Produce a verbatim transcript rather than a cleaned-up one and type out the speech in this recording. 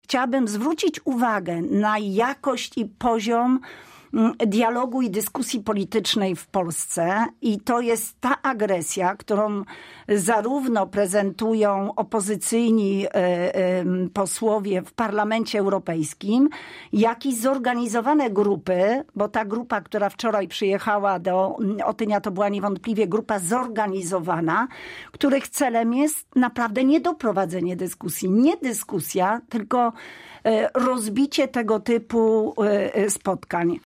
chciałabym zwrócić uwagę na jakość i poziom dialogu i dyskusji politycznej w Polsce i to jest ta agresja, którą zarówno prezentują opozycyjni posłowie w Parlamencie Europejskim, jak i zorganizowane grupy, bo ta grupa, która wczoraj przyjechała do Otynia, to była niewątpliwie grupa zorganizowana, których celem jest naprawdę nie doprowadzenie dyskusji, nie dyskusja, tylko rozbicie tego typu spotkań.